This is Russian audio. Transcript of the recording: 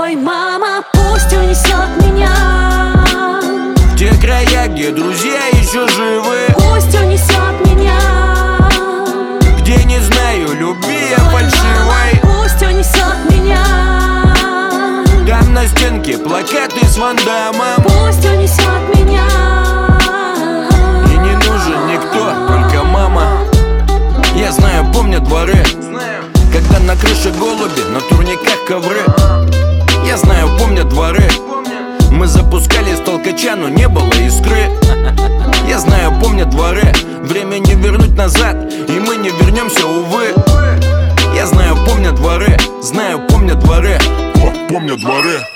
тобой, мама, пусть унесет меня в те края, где друзья еще живы. Пусть унесет меня, где не знаю любви я фальшивой. пусть унесет меня, там на стенке плакаты с Ван Дамом. пусть унесет меня. И не нужен никто, только мама. Я знаю, помню дворы, когда на крыше голуби, на турниках ковры. Я знаю, помню дворы, мы запускали с толкача, но не было искры. Я знаю, помню дворы, время не вернуть назад, и мы не вернемся, увы. Я знаю, помню дворы, знаю, помню дворы. Помню дворы.